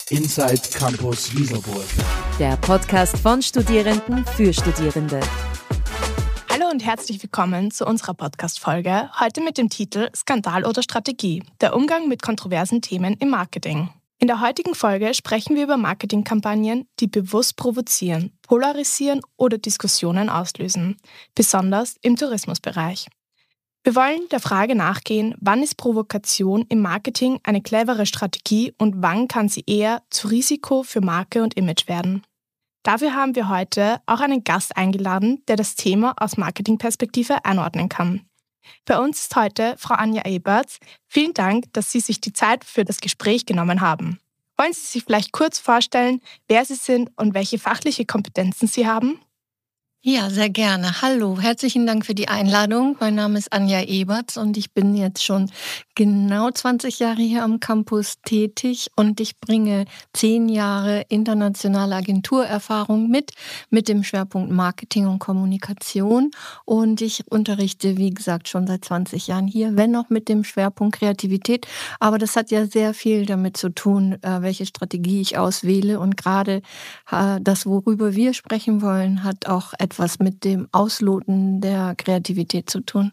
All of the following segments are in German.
Inside Campus Wieselburg. Der Podcast von Studierenden für Studierende. Hallo und herzlich willkommen zu unserer Podcast-Folge, heute mit dem Titel Skandal oder Strategie, der Umgang mit kontroversen Themen im Marketing. In der heutigen Folge sprechen wir über Marketingkampagnen, die bewusst provozieren, polarisieren oder Diskussionen auslösen, besonders im Tourismusbereich. Wir wollen der Frage nachgehen, wann ist Provokation im Marketing eine clevere Strategie und wann kann sie eher zu Risiko für Marke und Image werden. Dafür haben wir heute auch einen Gast eingeladen, der das Thema aus Marketingperspektive einordnen kann. Bei uns ist heute Frau Anja Eberts. Vielen Dank, dass Sie sich die Zeit für das Gespräch genommen haben. Wollen Sie sich vielleicht kurz vorstellen, wer Sie sind und welche fachliche Kompetenzen Sie haben? Ja, sehr gerne. Hallo, herzlichen Dank für die Einladung. Mein Name ist Anja Eberts und ich bin jetzt schon genau 20 Jahre hier am Campus tätig und ich bringe 10 Jahre internationale Agenturerfahrung mit dem Schwerpunkt Marketing und Kommunikation. Und ich unterrichte, wie gesagt, schon seit 20 Jahren hier, wenn auch mit dem Schwerpunkt Kreativität. Aber das hat ja sehr viel damit zu tun, welche Strategie ich auswähle. Und gerade das, worüber wir sprechen wollen, hat auch etwas mit dem Ausloten der Kreativität zu tun.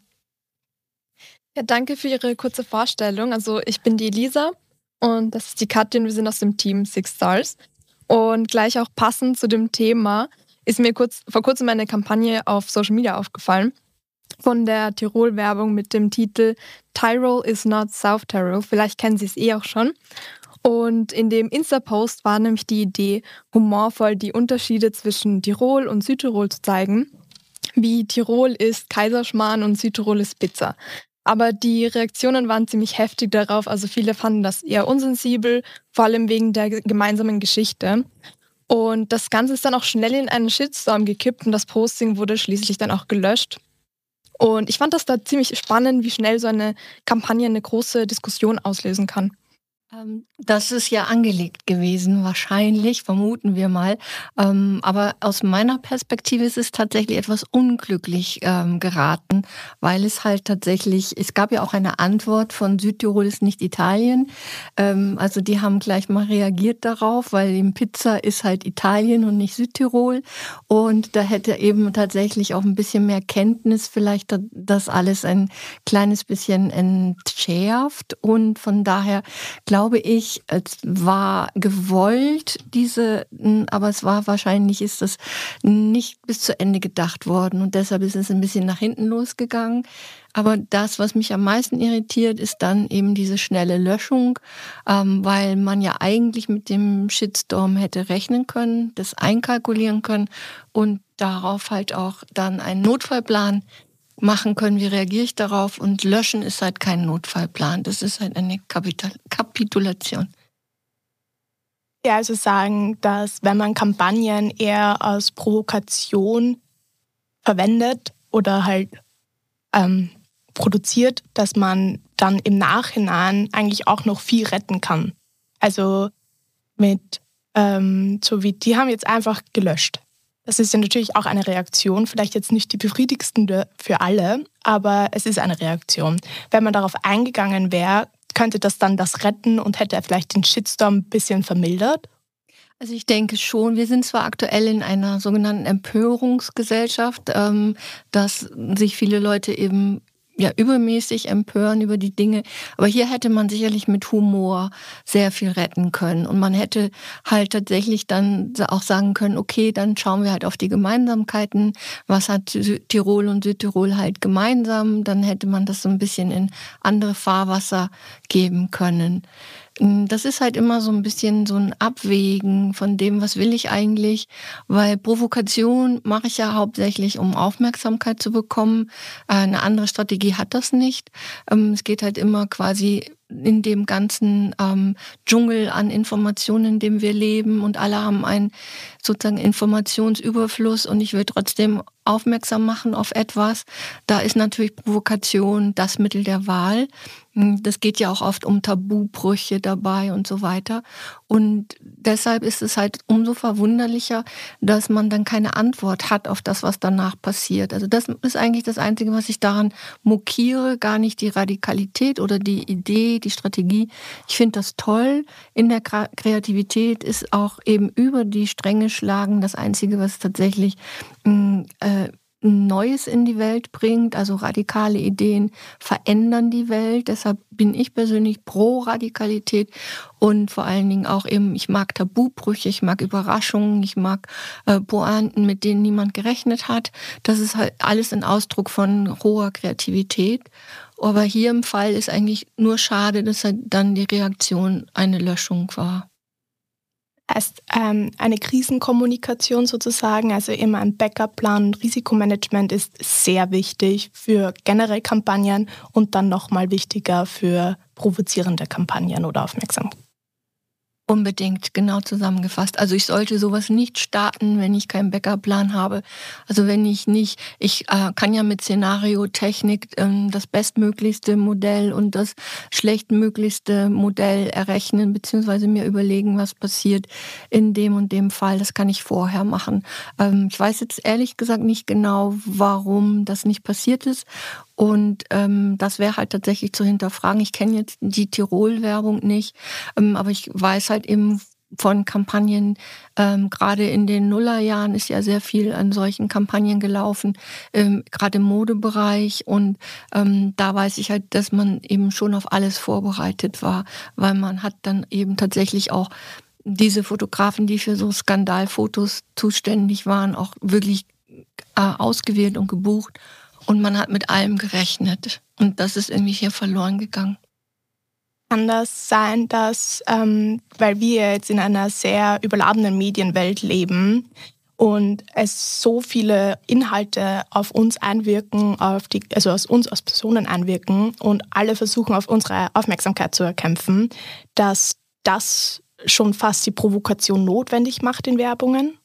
Ja, danke für Ihre kurze Vorstellung. Also ich bin die Elisa und das ist die Katrin. Wir sind aus dem Team Six Stars. Und gleich auch passend zu dem Thema ist mir vor kurzem eine Kampagne auf Social Media aufgefallen von der Tirol-Werbung mit dem Titel Tyrol is not South Tyrol. Vielleicht kennen Sie es auch schon. Und in dem Insta-Post war nämlich die Idee, humorvoll die Unterschiede zwischen Tirol und Südtirol zu zeigen. Wie Tirol ist Kaiserschmarrn und Südtirol ist Pizza. Aber die Reaktionen waren ziemlich heftig darauf, also viele fanden das eher unsensibel, vor allem wegen der gemeinsamen Geschichte. Und das Ganze ist dann auch schnell in einen Shitstorm gekippt und das Posting wurde schließlich dann auch gelöscht. Und ich fand das da ziemlich spannend, wie schnell so eine Kampagne eine große Diskussion auslösen kann. Das ist ja angelegt gewesen, wahrscheinlich, vermuten wir mal. Aber aus meiner Perspektive ist es tatsächlich etwas unglücklich geraten, weil es halt tatsächlich, es gab ja auch eine Antwort von Südtirol ist nicht Italien. Also die haben gleich mal reagiert darauf, weil eben Pizza ist halt Italien und nicht Südtirol. Und da hätte eben tatsächlich auch ein bisschen mehr Kenntnis vielleicht das alles ein kleines bisschen entschärft. Und von daher glaube ich, es war gewollt, aber es war wahrscheinlich, ist das nicht bis zu Ende gedacht worden und deshalb ist es ein bisschen nach hinten losgegangen. Aber das, was mich am meisten irritiert, ist dann eben diese schnelle Löschung, weil man ja eigentlich mit dem Shitstorm hätte rechnen können, das einkalkulieren können und darauf halt auch dann einen Notfallplan machen können, wie reagiere ich darauf, und löschen ist halt kein Notfallplan, das ist halt eine Kapitulation. Ja, also sagen, dass wenn man Kampagnen eher als Provokation verwendet oder halt produziert, dass man dann im Nachhinein eigentlich auch noch viel retten kann. Also so wie die haben jetzt einfach gelöscht. Das ist ja natürlich auch eine Reaktion, vielleicht jetzt nicht die befriedigendste für alle, aber es ist eine Reaktion. Wenn man darauf eingegangen wäre, könnte das dann das retten und hätte vielleicht den Shitstorm ein bisschen vermildert? Also ich denke schon, wir sind zwar aktuell in einer sogenannten Empörungsgesellschaft, dass sich viele Leute eben übermäßig empören über die Dinge. Aber hier hätte man sicherlich mit Humor sehr viel retten können. Und man hätte halt tatsächlich dann auch sagen können, okay, dann schauen wir halt auf die Gemeinsamkeiten. Was hat Tirol und Südtirol halt gemeinsam? Dann hätte man das so ein bisschen in andere Fahrwasser geben können. Das ist halt immer so ein bisschen so ein Abwägen von dem, was will ich eigentlich, weil Provokation mache ich ja hauptsächlich, um Aufmerksamkeit zu bekommen. Eine andere Strategie hat das nicht. Es geht halt immer quasi in dem ganzen Dschungel an Informationen, in dem wir leben, und alle haben einen sozusagen Informationsüberfluss und ich will trotzdem aufmerksam machen auf etwas. Da ist natürlich Provokation das Mittel der Wahl. Das geht ja auch oft um Tabubrüche dabei und so weiter. Und deshalb ist es halt umso verwunderlicher, dass man dann keine Antwort hat auf das, was danach passiert. Also das ist eigentlich das Einzige, was ich daran mokiere, gar nicht die Radikalität oder die Idee, die Strategie. Ich finde das toll. In der Kreativität ist auch eben über die Stränge schlagen das Einzige, was tatsächlich Neues in die Welt bringt, also radikale Ideen verändern die Welt. Deshalb bin ich persönlich pro Radikalität und vor allen Dingen auch eben, ich mag Tabubrüche, ich mag Überraschungen, ich mag Pointen, mit denen niemand gerechnet hat. Das ist halt alles ein Ausdruck von hoher Kreativität. Aber hier im Fall ist eigentlich nur schade, dass halt dann die Reaktion eine Löschung war. Heißt eine Krisenkommunikation sozusagen, also immer ein Backup-Plan und Risikomanagement ist sehr wichtig für generell Kampagnen und dann nochmal wichtiger für provozierende Kampagnen oder Aufmerksamkeit. Unbedingt, genau zusammengefasst. Also ich sollte sowas nicht starten, wenn ich keinen Backup-Plan habe. Also wenn ich nicht, ich kann ja mit Szenariotechnik das bestmöglichste Modell und das schlechtmöglichste Modell errechnen, beziehungsweise mir überlegen, was passiert in dem und dem Fall. Das kann ich vorher machen. Ich weiß jetzt ehrlich gesagt nicht genau, warum das nicht passiert ist. Und das wäre halt tatsächlich zu hinterfragen. Ich kenne jetzt die Tirol-Werbung nicht, aber ich weiß halt eben von Kampagnen, gerade in den Nullerjahren ist ja sehr viel an solchen Kampagnen gelaufen, gerade im Modebereich. Und da weiß ich halt, dass man eben schon auf alles vorbereitet war, weil man hat dann eben tatsächlich auch diese Fotografen, die für so Skandalfotos zuständig waren, auch wirklich ausgewählt und gebucht. Und man hat mit allem gerechnet. Und das ist irgendwie hier verloren gegangen. Kann das sein, dass, weil wir jetzt in einer sehr überladenen Medienwelt leben und es so viele Inhalte auf uns einwirken, also aus uns als Personen einwirken und alle versuchen, auf unsere Aufmerksamkeit zu erkämpfen, dass das schon fast die Provokation notwendig macht in Werbungen?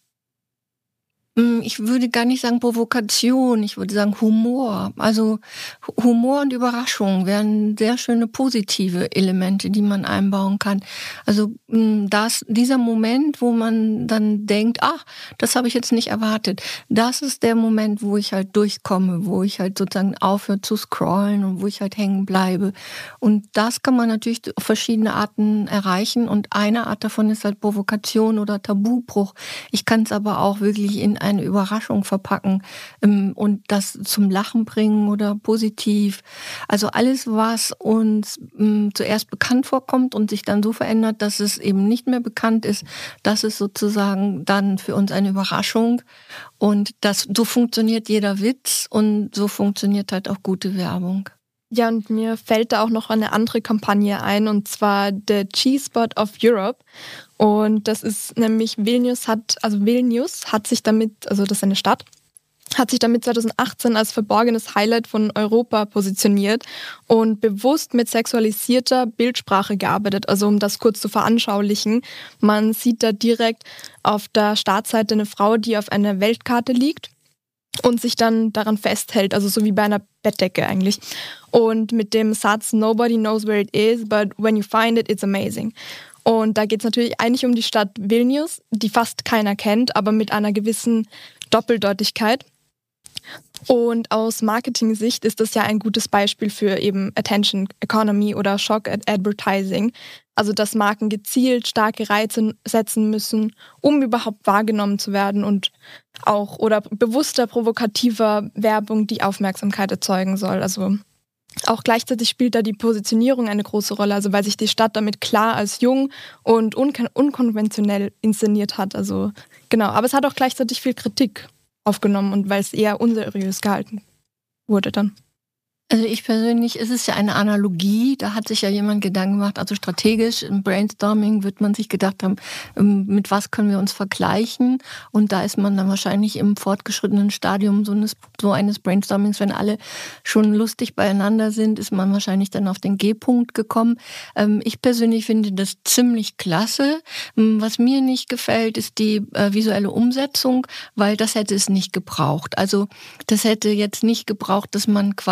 Ich würde gar nicht sagen Provokation, ich würde sagen Humor. Also Humor und Überraschung wären sehr schöne positive Elemente, die man einbauen kann. Also dieser Moment, wo man dann denkt, ach, das habe ich jetzt nicht erwartet, das ist der Moment, wo ich halt durchkomme, wo ich halt sozusagen aufhöre zu scrollen und wo ich halt hängen bleibe. Und das kann man natürlich auf verschiedene Arten erreichen und eine Art davon ist halt Provokation oder Tabubruch. Ich kann es aber auch wirklich in eine Überraschung verpacken und das zum Lachen bringen oder positiv. Also alles, was uns zuerst bekannt vorkommt und sich dann so verändert, dass es eben nicht mehr bekannt ist, das ist sozusagen dann für uns eine Überraschung. Und so funktioniert jeder Witz und so funktioniert halt auch gute Werbung. Ja, und mir fällt da auch noch eine andere Kampagne ein, und zwar The G-Spot of Europe. Und das ist nämlich Vilnius hat sich damit, also das ist eine Stadt, hat sich damit 2018 als verborgenes Highlight von Europa positioniert und bewusst mit sexualisierter Bildsprache gearbeitet. Also um das kurz zu veranschaulichen, man sieht da direkt auf der Startseite eine Frau, die auf einer Weltkarte liegt und sich dann daran festhält, also so wie bei einer Bettdecke eigentlich. Und mit dem Satz "Nobody knows where it is, but when you find it, it's amazing." Und da geht es natürlich eigentlich um die Stadt Vilnius, die fast keiner kennt, aber mit einer gewissen Doppeldeutigkeit. Und aus Marketing-Sicht ist das ja ein gutes Beispiel für eben Attention Economy oder Shock Advertising. Also dass Marken gezielt starke Reize setzen müssen, um überhaupt wahrgenommen zu werden und auch oder bewusster, provokativer Werbung, die Aufmerksamkeit erzeugen soll. Also auch gleichzeitig spielt da die Positionierung eine große Rolle, also weil sich die Stadt damit klar als jung und unkonventionell inszeniert hat. Also genau, aber es hat auch gleichzeitig viel Kritik aufgenommen und weil es eher unseriös gehalten wurde dann. Also ich persönlich, es ist ja eine Analogie, da hat sich ja jemand Gedanken gemacht, also strategisch im Brainstorming wird man sich gedacht haben, mit was können wir uns vergleichen, und da ist man dann wahrscheinlich im fortgeschrittenen Stadium so eines Brainstormings, wenn alle schon lustig beieinander sind, ist man wahrscheinlich dann auf den G-Punkt gekommen. Ich persönlich finde das ziemlich klasse. Was mir nicht gefällt, ist die visuelle Umsetzung, weil das hätte es nicht gebraucht. Also das hätte jetzt nicht gebraucht, dass man quasi den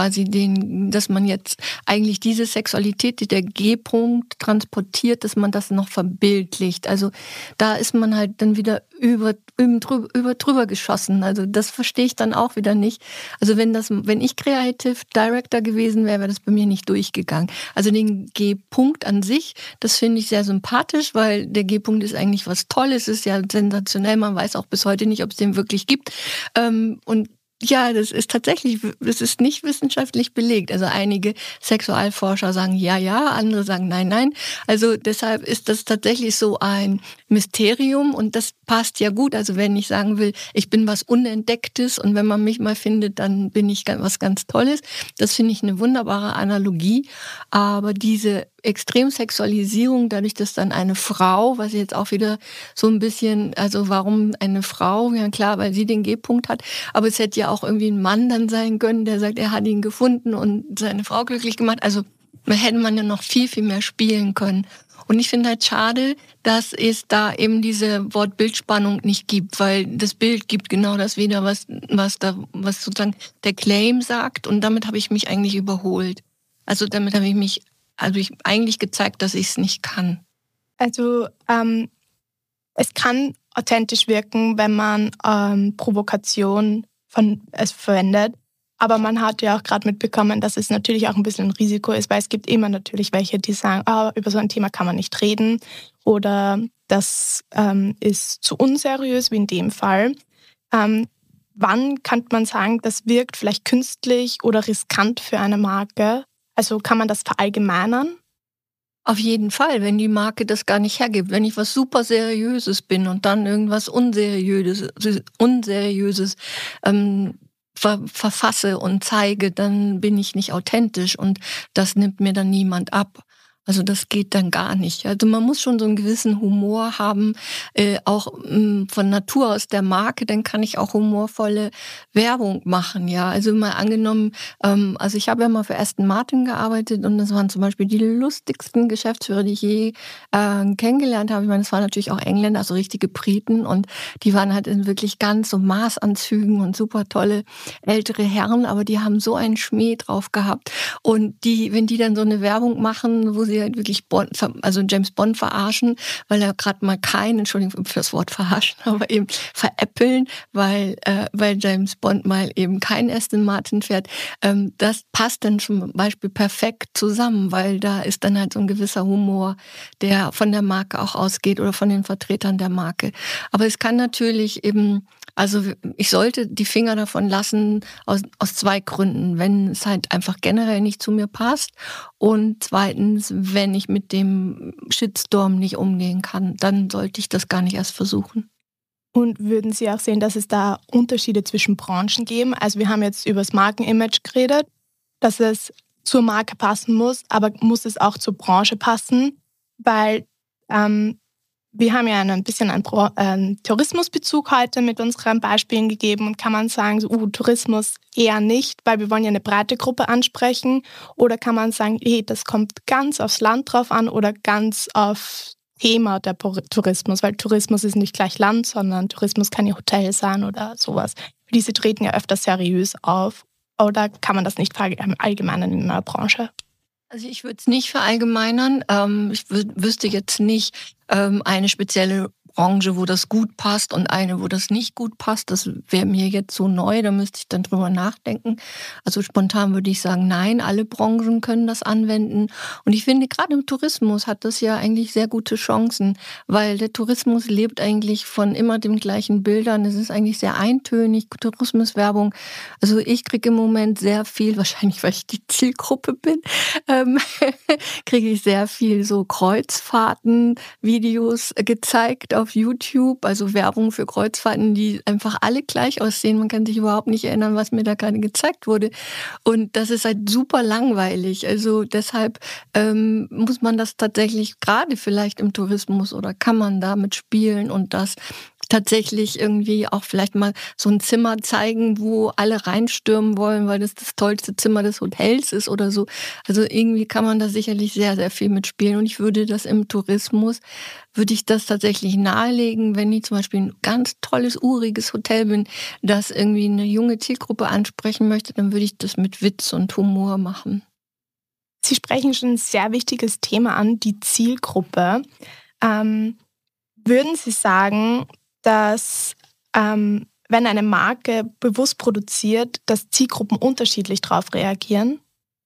dass man jetzt eigentlich diese Sexualität, die der G-Punkt transportiert, dass man das noch verbildlicht. Also da ist man halt dann wieder drüber geschossen. Also das verstehe ich dann auch wieder nicht. Also wenn ich Creative Director gewesen wäre, wäre das bei mir nicht durchgegangen. Also den G-Punkt an sich, das finde ich sehr sympathisch, weil der G-Punkt ist eigentlich was Tolles, ist ja sensationell. Man weiß auch bis heute nicht, ob es den wirklich gibt. Und ja, das ist nicht wissenschaftlich belegt. Also einige Sexualforscher sagen ja, andere sagen nein. Also deshalb ist das tatsächlich so ein Mysterium und das passt ja gut. Also wenn ich sagen will, ich bin was Unentdecktes und wenn man mich mal findet, dann bin ich was ganz Tolles. Das finde ich eine wunderbare Analogie. Aber diese Extremsexualisierung, dadurch, dass dann eine Frau, was jetzt auch wieder so ein bisschen, also warum eine Frau? Ja klar, weil sie den G-Punkt hat, aber es hätte ja auch irgendwie ein Mann dann sein können, der sagt, er hat ihn gefunden und seine Frau glücklich gemacht. Also hätte man ja noch viel, viel mehr spielen können. Und ich finde halt schade, dass es da eben diese Wort-Bild-Spannung nicht gibt, weil das Bild gibt genau das wieder, was sozusagen der Claim sagt und damit habe ich mich eigentlich überholt. Also damit habe ich eigentlich gezeigt, dass ich es nicht kann. Also es kann authentisch wirken, wenn man Provokation verwendet. Aber man hat ja auch gerade mitbekommen, dass es natürlich auch ein bisschen ein Risiko ist, weil es gibt immer natürlich welche, die sagen, über so ein Thema kann man nicht reden oder das ist zu unseriös, wie in dem Fall. Wann kann man sagen, das wirkt vielleicht künstlich oder riskant für eine Marke? Also kann man das verallgemeinern? Auf jeden Fall, wenn die Marke das gar nicht hergibt. Wenn ich was super Seriöses bin und dann irgendwas Unseriöses verfasse und zeige, dann bin ich nicht authentisch und das nimmt mir dann niemand ab. Also das geht dann gar nicht. Also man muss schon so einen gewissen Humor haben, auch von Natur aus der Marke, dann kann ich auch humorvolle Werbung machen. Ja, also mal angenommen, also ich habe ja mal für Aston Martin gearbeitet und das waren zum Beispiel die lustigsten Geschäftsführer, die ich je kennengelernt habe. Ich meine, das waren natürlich auch Engländer, also richtige Briten und die waren halt in wirklich ganz so Maßanzügen und super tolle ältere Herren, aber die haben so einen Schmäh drauf gehabt und wenn die dann so eine Werbung machen, wo sie halt wirklich James Bond verarschen, weil er gerade mal Entschuldigung für das Wort verarschen, aber eben veräppeln, weil James Bond mal eben kein Aston Martin fährt. Das passt dann zum Beispiel perfekt zusammen, weil da ist dann halt so ein gewisser Humor, der von der Marke auch ausgeht oder von den Vertretern der Marke. Aber es kann natürlich eben, also ich sollte die Finger davon lassen aus zwei Gründen. Wenn es halt einfach generell nicht zu mir passt und zweitens, wenn ich mit dem Shitstorm nicht umgehen kann, dann sollte ich das gar nicht erst versuchen. Und würden Sie auch sehen, dass es da Unterschiede zwischen Branchen geben? Also wir haben jetzt über das Markenimage geredet, dass es zur Marke passen muss, aber muss es auch zur Branche passen? Weil wir haben ja ein bisschen einen Tourismusbezug heute mit unseren Beispielen gegeben und kann man sagen, so, Tourismus eher nicht, weil wir wollen ja eine breite Gruppe ansprechen oder kann man sagen, hey, das kommt ganz aufs Land drauf an oder ganz auf Thema der Tourismus, weil Tourismus ist nicht gleich Land, sondern Tourismus kann ja Hotel sein oder sowas. Diese treten ja öfter seriös auf oder kann man das nicht verallgemeinern in einer Branche? Also ich würde es nicht verallgemeinern. Ich wüsste jetzt nicht eine spezielle Branche, wo das gut passt und eine, wo das nicht gut passt. Das wäre mir jetzt so neu, da müsste ich dann drüber nachdenken. Also spontan würde ich sagen, nein, alle Branchen können das anwenden. Und ich finde, gerade im Tourismus hat das ja eigentlich sehr gute Chancen, weil der Tourismus lebt eigentlich von immer den gleichen Bildern. Es ist eigentlich sehr eintönig, Tourismuswerbung. Also ich kriege im Moment sehr viel, wahrscheinlich weil ich die Zielgruppe bin, kriege ich sehr viel so Kreuzfahrten, Videos gezeigt auf YouTube, also Werbung für Kreuzfahrten, die einfach alle gleich aussehen. Man kann sich überhaupt nicht erinnern, was mir da gerade gezeigt wurde. Und das ist halt super langweilig. Also deshalb muss man das tatsächlich gerade vielleicht im Tourismus oder kann man damit spielen und das tatsächlich irgendwie auch vielleicht mal so ein Zimmer zeigen, wo alle reinstürmen wollen, weil das tollste Zimmer des Hotels ist oder so. Also irgendwie kann man da sicherlich sehr, sehr viel mitspielen. Und ich würde das im Tourismus, würde ich das tatsächlich nahelegen, wenn ich zum Beispiel ein ganz tolles, uriges Hotel bin, das irgendwie eine junge Zielgruppe ansprechen möchte, dann würde ich das mit Witz und Humor machen. Sie sprechen schon ein sehr wichtiges Thema an, die Zielgruppe. Würden Sie sagen, dass wenn eine Marke bewusst produziert, dass Zielgruppen unterschiedlich darauf reagieren?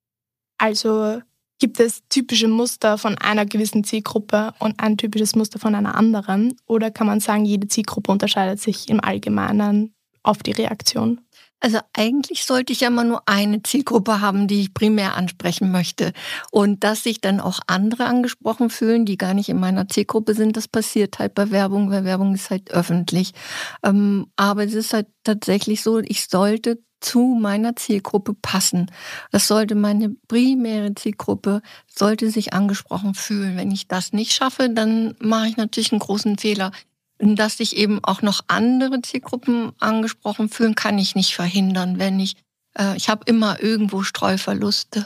Also gibt es typische Muster von einer gewissen Zielgruppe und ein typisches Muster von einer anderen? Oder kann man sagen, jede Zielgruppe unterscheidet sich im Allgemeinen auf die Reaktion? Also eigentlich sollte ich ja immer nur eine Zielgruppe haben, die ich primär ansprechen möchte. Und dass sich dann auch andere angesprochen fühlen, die gar nicht in meiner Zielgruppe sind, das passiert halt bei Werbung, weil Werbung ist halt öffentlich. Aber es ist halt tatsächlich so, ich sollte zu meiner Zielgruppe passen. Das sollte meine primäre Zielgruppe, sollte sich angesprochen fühlen. Wenn ich das nicht schaffe, dann mache ich natürlich einen großen Fehler. Dass sich eben auch noch andere Zielgruppen angesprochen fühlen, kann ich nicht verhindern, wenn ich habe immer irgendwo Streuverluste.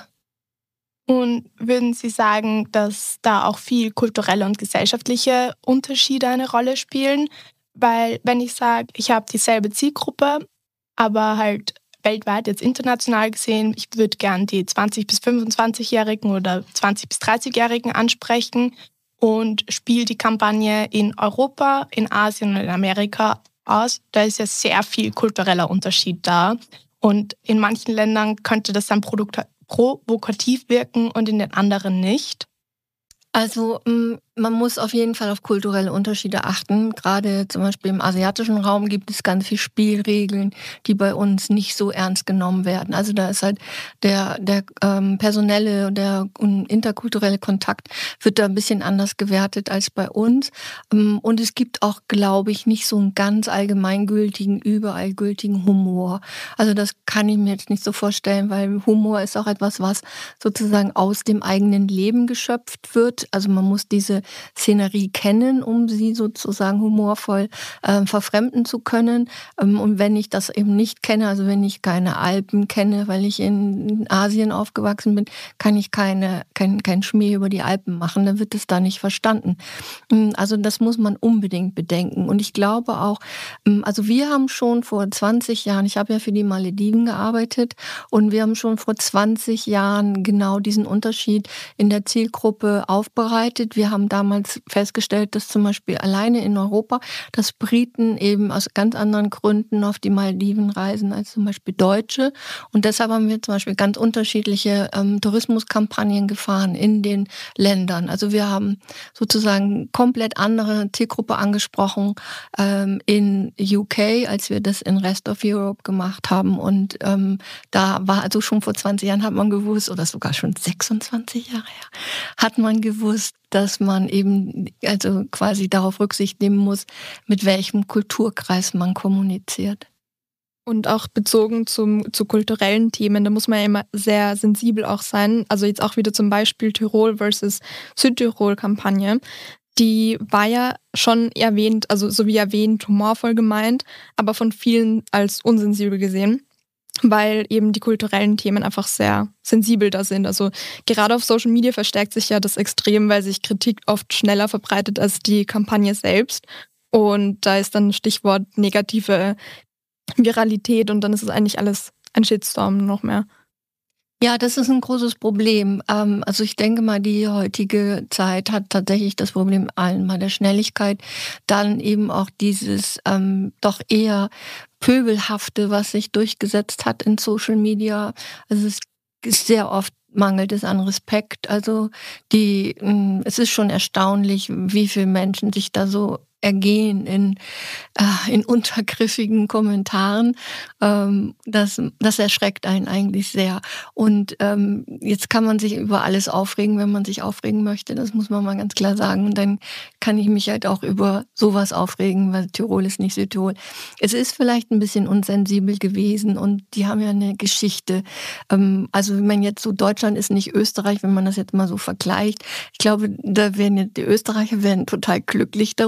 Und würden Sie sagen, dass da auch viel kulturelle und gesellschaftliche Unterschiede eine Rolle spielen? Weil wenn ich sage, ich habe dieselbe Zielgruppe, aber halt weltweit, jetzt international gesehen, ich würde gern die 20- bis 25-Jährigen oder 20- bis 30-Jährigen ansprechen und spiele die Kampagne in Europa, in Asien und in Amerika aus. Da ist ja sehr viel kultureller Unterschied da. Und in manchen Ländern könnte das dann provokativ wirken und in den anderen nicht. Also man muss auf jeden Fall auf kulturelle Unterschiede achten. Gerade zum Beispiel im asiatischen Raum gibt es ganz viele Spielregeln, die bei uns nicht so ernst genommen werden. Also da ist halt der personelle und der interkulturelle Kontakt wird da ein bisschen anders gewertet als bei uns. Und es gibt auch, glaube ich, nicht so einen ganz allgemeingültigen, überall gültigen Humor. Also das kann ich mir jetzt nicht so vorstellen, weil Humor ist auch etwas, was sozusagen aus dem eigenen Leben geschöpft wird. Also man muss diese Szenerie kennen, um sie sozusagen humorvoll verfremden zu können. Und wenn ich das eben nicht kenne, also wenn ich keine Alpen kenne, weil ich in Asien aufgewachsen bin, kann ich kein Schmäh über die Alpen machen, dann wird es da nicht verstanden. Also das muss man unbedingt bedenken. Und ich glaube auch, also wir haben schon vor 20 Jahren, ich habe ja für die Malediven gearbeitet, und wir haben schon vor 20 Jahren genau diesen Unterschied in der Zielgruppe aufbereitet. Wir haben damals festgestellt, dass zum Beispiel alleine in Europa, dass Briten eben aus ganz anderen Gründen auf die Malediven reisen als zum Beispiel Deutsche. Und deshalb haben wir zum Beispiel ganz unterschiedliche Tourismuskampagnen gefahren in den Ländern. Also wir haben sozusagen komplett andere Zielgruppe angesprochen in UK, als wir das in Rest of Europe gemacht haben. Und da war also schon vor 20 Jahren hat man gewusst, oder sogar schon 26 Jahre her, hat man gewusst, dass man eben also quasi darauf Rücksicht nehmen muss, mit welchem Kulturkreis man kommuniziert. Und auch bezogen zu kulturellen Themen, da muss man ja immer sehr sensibel auch sein. Also jetzt auch wieder zum Beispiel Tirol versus Südtirol-Kampagne. Die war ja schon erwähnt, also so wie erwähnt, humorvoll gemeint, aber von vielen als unsensibel gesehen, weil eben die kulturellen Themen einfach sehr sensibel da sind. Also gerade auf Social Media verstärkt sich ja das extrem, weil sich Kritik oft schneller verbreitet als die Kampagne selbst. Und da ist dann Stichwort negative Viralität und dann ist es eigentlich alles ein Shitstorm noch mehr. Ja, das ist ein großes Problem. Also ich denke mal, die heutige Zeit hat tatsächlich das Problem einmal der Schnelligkeit, dann eben auch dieses doch eher Pöbelhafte, was sich durchgesetzt hat in Social Media. Also es ist sehr oft mangelt es an Respekt. Also es ist schon erstaunlich, wie viele Menschen sich da so ergehen in untergriffigen Kommentaren. Das erschreckt einen eigentlich sehr. Und jetzt kann man sich über alles aufregen, wenn man sich aufregen möchte. Das muss man mal ganz klar sagen. Und dann kann ich mich halt auch über sowas aufregen, weil Tirol ist nicht Südtirol. Es ist vielleicht ein bisschen unsensibel gewesen und die haben ja eine Geschichte. Also wenn man jetzt so, Deutschland ist nicht Österreich, wenn man das jetzt mal so vergleicht. Ich glaube, die Österreicher wären total glücklich darüber, wenn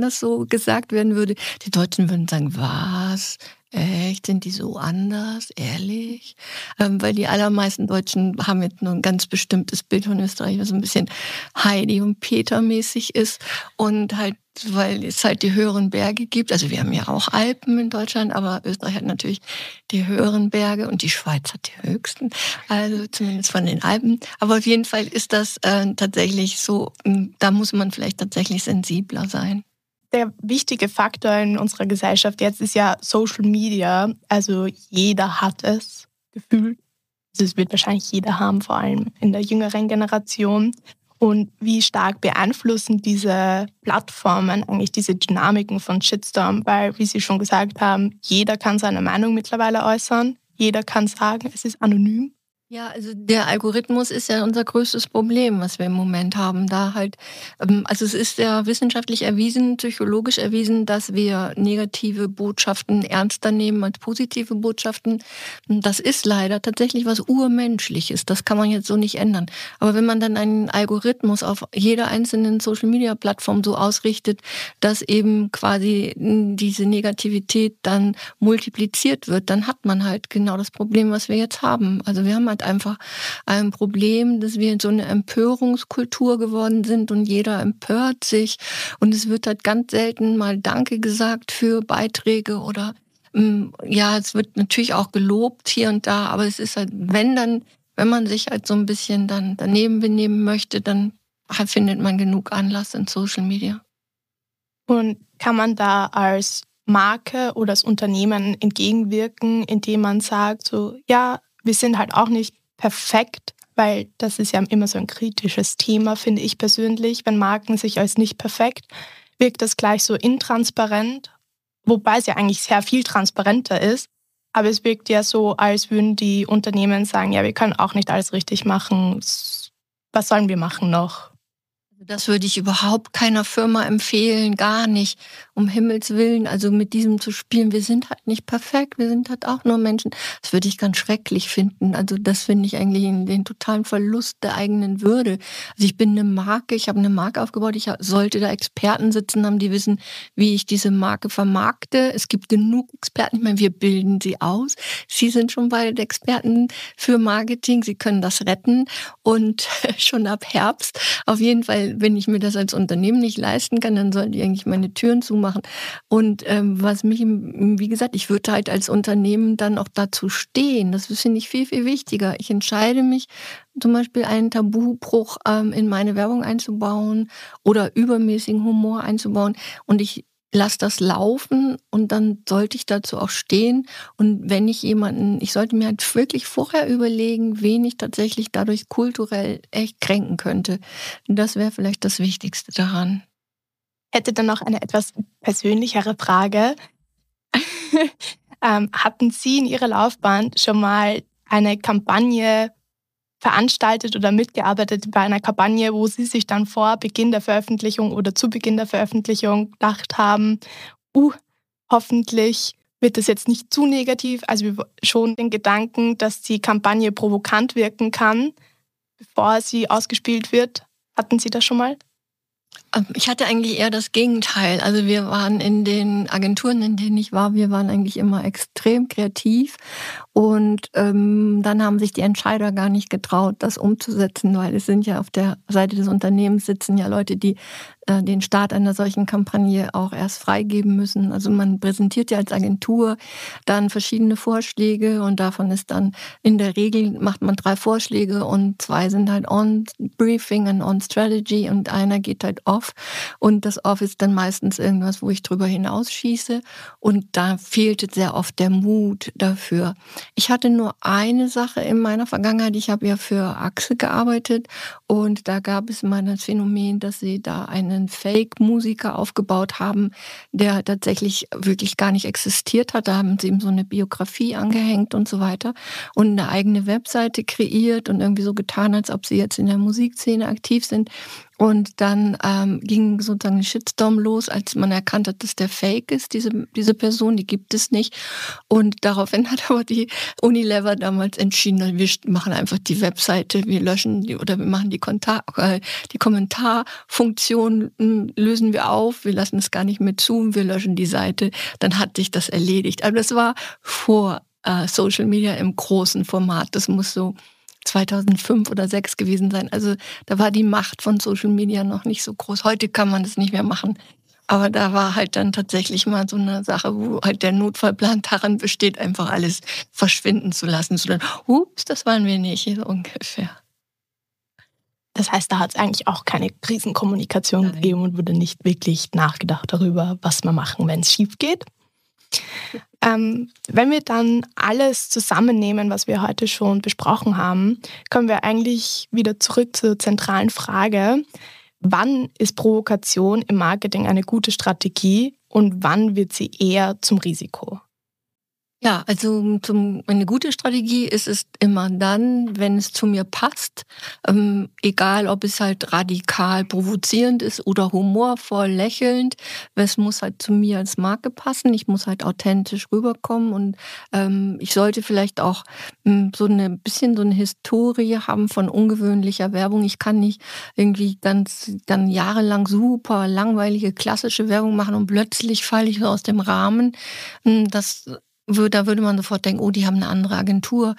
das so gesagt werden würde, die Deutschen würden sagen, was? Echt? Sind die so anders? Ehrlich? Weil die allermeisten Deutschen haben jetzt nur ein ganz bestimmtes Bild von Österreich, was ein bisschen Heidi und Peter mäßig ist. Und halt, weil es halt die höheren Berge gibt. Also wir haben ja auch Alpen in Deutschland, aber Österreich hat natürlich die höheren Berge und die Schweiz hat die höchsten. Also zumindest von den Alpen. Aber auf jeden Fall ist das tatsächlich so, da muss man vielleicht tatsächlich sensibler sein. Der wichtige Faktor in unserer Gesellschaft jetzt ist ja Social Media. Also jeder hat es gefühlt. Also es wird wahrscheinlich jeder haben, vor allem in der jüngeren Generation. Und wie stark beeinflussen diese Plattformen eigentlich diese Dynamiken von Shitstorm? Weil, wie Sie schon gesagt haben, jeder kann seine Meinung mittlerweile äußern. Jeder kann sagen, es ist anonym. Ja, also der Algorithmus ist ja unser größtes Problem, was wir im Moment haben. Da halt, also es ist ja wissenschaftlich erwiesen, psychologisch erwiesen, dass wir negative Botschaften ernster nehmen als positive Botschaften. Das ist leider tatsächlich was Urmenschliches. Das kann man jetzt so nicht ändern. Aber wenn man dann einen Algorithmus auf jeder einzelnen Social-Media-Plattform so ausrichtet, dass eben quasi diese Negativität dann multipliziert wird, dann hat man halt genau das Problem, was wir jetzt haben. Also wir haben halt einfach ein Problem, dass wir in so eine Empörungskultur geworden sind und jeder empört sich und es wird halt ganz selten mal Danke gesagt für Beiträge oder ja, es wird natürlich auch gelobt hier und da, aber es ist halt, wenn man sich halt so ein bisschen dann daneben benehmen möchte, dann findet man genug Anlass in Social Media. Und kann man da als Marke oder als Unternehmen entgegenwirken, indem man sagt, so, ja, wir sind halt auch nicht perfekt, weil das ist ja immer so ein kritisches Thema, finde ich persönlich. Wenn Marken sich als nicht perfekt, wirkt das gleich so intransparent, wobei es ja eigentlich sehr viel transparenter ist. Aber es wirkt ja so, als würden die Unternehmen sagen, ja, wir können auch nicht alles richtig machen. Was sollen wir machen noch? Das würde ich überhaupt keiner Firma empfehlen, gar nicht, um Himmels Willen, also mit diesem zu spielen. Wir sind halt nicht perfekt, wir sind halt auch nur Menschen. Das würde ich ganz schrecklich finden. Also das finde ich eigentlich den totalen Verlust der eigenen Würde. Also ich bin eine Marke, ich habe eine Marke aufgebaut, ich sollte da Experten sitzen haben, die wissen, wie ich diese Marke vermarkte. Es gibt genug Experten, ich meine, wir bilden sie aus. Sie sind schon beide Experten für Marketing, sie können das retten und schon ab Herbst auf jeden Fall. Wenn ich mir das als Unternehmen nicht leisten kann, dann sollte ich eigentlich meine Türen zumachen. Und was mich, wie gesagt, ich würde halt als Unternehmen dann auch dazu stehen. Das finde ich viel, viel wichtiger. Ich entscheide mich, zum Beispiel einen Tabubruch in meine Werbung einzubauen oder übermäßigen Humor einzubauen. Und ich lass das laufen und dann sollte ich dazu auch stehen. Und wenn ich ich sollte mir halt wirklich vorher überlegen, wen ich tatsächlich dadurch kulturell echt kränken könnte. Das wäre vielleicht das Wichtigste daran. Hätte dann noch eine etwas persönlichere Frage. Hatten Sie in Ihrer Laufbahn schon mal eine Kampagne veranstaltet oder mitgearbeitet bei einer Kampagne, wo Sie sich dann vor Beginn der Veröffentlichung oder zu Beginn der Veröffentlichung gedacht haben, hoffentlich wird das jetzt nicht zu negativ, also schon den Gedanken, dass die Kampagne provokant wirken kann, bevor sie ausgespielt wird. Hatten Sie das schon mal? Ich hatte eigentlich eher das Gegenteil. Also wir waren in den Agenturen, in denen ich war, wir waren eigentlich immer extrem kreativ. Und dann haben sich die Entscheider gar nicht getraut, das umzusetzen, weil es sind ja auf der Seite des Unternehmens sitzen ja Leute, die den Start einer solchen Kampagne auch erst freigeben müssen. Also man präsentiert ja als Agentur dann verschiedene Vorschläge und davon ist dann in der Regel macht man 3 Vorschläge und 2 sind halt on Briefing und on Strategy und einer geht halt off und das off ist dann meistens irgendwas, wo ich drüber hinausschieße und da fehlte sehr oft der Mut dafür. Ich hatte nur eine Sache in meiner Vergangenheit, ich habe ja für Axel gearbeitet und da gab es mal das Phänomen, dass sie da einen Fake-Musiker aufgebaut haben, der tatsächlich wirklich gar nicht existiert hat. Da haben sie ihm so eine Biografie angehängt und so weiter und eine eigene Webseite kreiert und irgendwie so getan, als ob sie jetzt in der Musikszene aktiv sind. Und dann ging sozusagen ein Shitstorm los, als man erkannt hat, dass der Fake ist, diese Person, die gibt es nicht. Und daraufhin hat aber die Unilever damals entschieden, wir machen einfach die Webseite, wir löschen die oder wir machen die die Kommentarfunktion lösen wir auf, wir lassen es gar nicht mehr zu, wir löschen die Seite, dann hat sich das erledigt. Aber das war vor Social Media im großen Format. Das muss so 2005 oder 2006 gewesen sein. Also da war die Macht von Social Media noch nicht so groß. Heute kann man das nicht mehr machen. Aber da war halt dann tatsächlich mal so eine Sache, wo halt der Notfallplan darin besteht, einfach alles verschwinden zu lassen. So dann, ups, das waren wir nicht, so ungefähr. Das heißt, da hat es eigentlich auch keine Krisenkommunikation gegeben und wurde nicht wirklich nachgedacht darüber, was wir machen, wenn es schief geht. Wenn wir dann alles zusammennehmen, was wir heute schon besprochen haben, kommen wir eigentlich wieder zurück zur zentralen Frage: Wann ist Provokation im Marketing eine gute Strategie und wann wird sie eher zum Risiko? Ja, also eine gute Strategie ist es immer dann, wenn es zu mir passt. Egal, ob es halt radikal provozierend ist oder humorvoll, lächelnd. Es muss halt zu mir als Marke passen. Ich muss halt authentisch rüberkommen und ich sollte vielleicht auch so eine Historie haben von ungewöhnlicher Werbung. Ich kann nicht irgendwie dann jahrelang super langweilige klassische Werbung machen und plötzlich falle ich so aus dem Rahmen. Da würde man sofort denken, oh, die haben eine andere Agentur,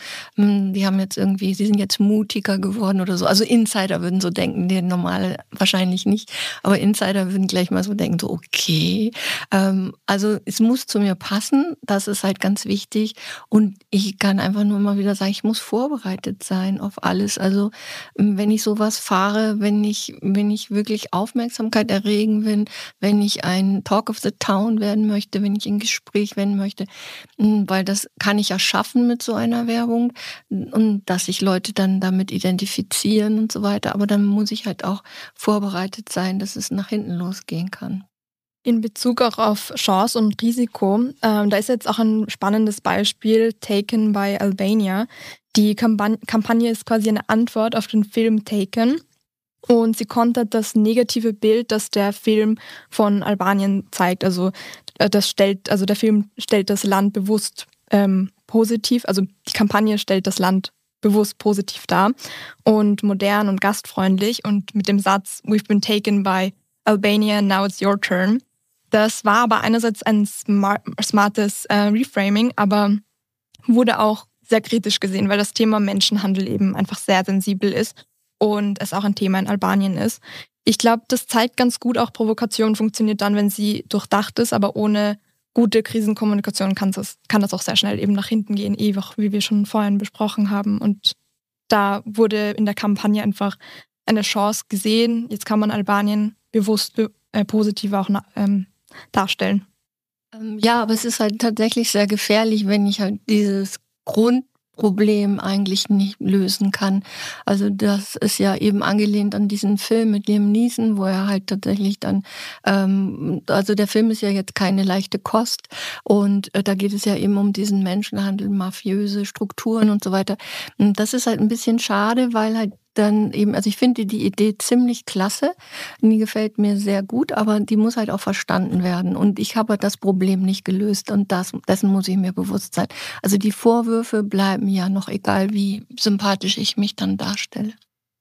sie sind jetzt mutiger geworden oder so. Also Insider würden so denken, die normale wahrscheinlich nicht, aber Insider würden gleich mal so denken, so okay. Also es muss zu mir passen, das ist halt ganz wichtig und ich kann einfach nur mal wieder sagen, ich muss vorbereitet sein auf alles. Also wenn ich sowas fahre, wenn ich wirklich Aufmerksamkeit erregen will, wenn ich ein Talk of the Town werden möchte, wenn ich ein Gespräch werden möchte, weil das kann ich ja schaffen mit so einer Werbung und dass sich Leute dann damit identifizieren und so weiter. Aber dann muss ich halt auch vorbereitet sein, dass es nach hinten losgehen kann. In Bezug auch auf Chance und Risiko, da ist jetzt auch ein spannendes Beispiel, Taken by Albania. Die Kampagne ist quasi eine Antwort auf den Film Taken. Und sie kontert das negative Bild, das der Film von Albanien zeigt. Also der Film stellt das Land bewusst positiv, also die Kampagne stellt das Land bewusst positiv dar und modern und gastfreundlich und mit dem Satz "We've been taken by Albania, now it's your turn". Das war aber einerseits ein smartes Reframing, aber wurde auch sehr kritisch gesehen, weil das Thema Menschenhandel eben einfach sehr sensibel ist und es auch ein Thema in Albanien ist. Ich glaube, das zeigt ganz gut, auch Provokation funktioniert dann, wenn sie durchdacht ist, aber ohne gute Krisenkommunikation kann das auch sehr schnell eben nach hinten gehen, wie wir schon vorhin besprochen haben. Und da wurde in der Kampagne einfach eine Chance gesehen. Jetzt kann man Albanien bewusst positiv auch darstellen. Ja, aber es ist halt tatsächlich sehr gefährlich, wenn ich halt dieses Grundproblem eigentlich nicht lösen kann. Also das ist ja eben angelehnt an diesen Film mit Liam Neeson, wo er halt tatsächlich dann, also der Film ist ja jetzt keine leichte Kost und da geht es ja eben um diesen Menschenhandel, mafiöse Strukturen und so weiter. Und das ist halt ein bisschen schade, weil halt dann eben, also ich finde die Idee ziemlich klasse, die gefällt mir sehr gut, aber die muss halt auch verstanden werden und ich habe das Problem nicht gelöst und dessen muss ich mir bewusst sein. Also die Vorwürfe bleiben ja noch, egal wie sympathisch ich mich dann darstelle.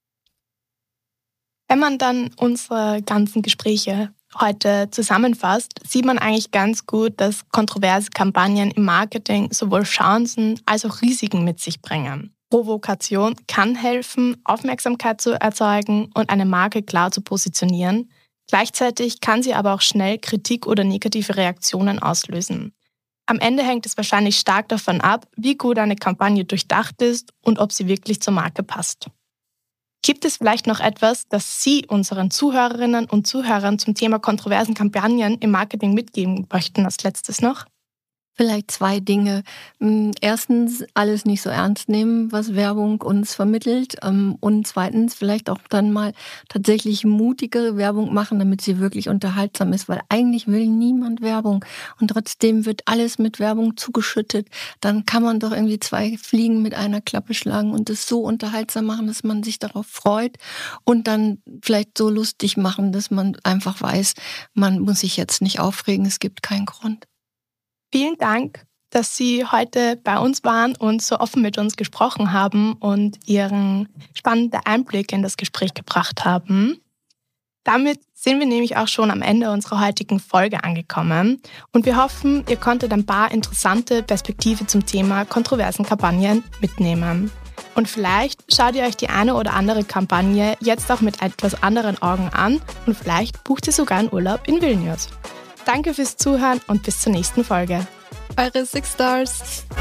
Wenn man dann unsere ganzen Gespräche heute zusammenfasst, sieht man eigentlich ganz gut, dass kontroverse Kampagnen im Marketing sowohl Chancen als auch Risiken mit sich bringen. Provokation kann helfen, Aufmerksamkeit zu erzeugen und eine Marke klar zu positionieren. Gleichzeitig kann sie aber auch schnell Kritik oder negative Reaktionen auslösen. Am Ende hängt es wahrscheinlich stark davon ab, wie gut eine Kampagne durchdacht ist und ob sie wirklich zur Marke passt. Gibt es vielleicht noch etwas, das Sie unseren Zuhörerinnen und Zuhörern zum Thema kontroversen Kampagnen im Marketing mitgeben möchten als letztes noch? Vielleicht 2 Dinge. Erstens, alles nicht so ernst nehmen, was Werbung uns vermittelt. Und zweitens, vielleicht auch dann mal tatsächlich mutigere Werbung machen, damit sie wirklich unterhaltsam ist. Weil eigentlich will niemand Werbung. Und trotzdem wird alles mit Werbung zugeschüttet. Dann kann man doch irgendwie 2 Fliegen mit einer Klappe schlagen und es so unterhaltsam machen, dass man sich darauf freut. Und dann vielleicht so lustig machen, dass man einfach weiß, man muss sich jetzt nicht aufregen, es gibt keinen Grund. Vielen Dank dass Sie heute bei uns waren und so offen mit uns gesprochen haben und Ihren spannenden Einblick in das Gespräch gebracht haben. Damit sind wir nämlich auch schon am Ende unserer heutigen Folge angekommen und wir hoffen, ihr konntet ein paar interessante Perspektiven zum Thema kontroversen Kampagnen mitnehmen. Und vielleicht schaut ihr euch die eine oder andere Kampagne jetzt auch mit etwas anderen Augen an und vielleicht bucht ihr sogar einen Urlaub in Vilnius. Danke fürs Zuhören und bis zur nächsten Folge. Eure Six Stars.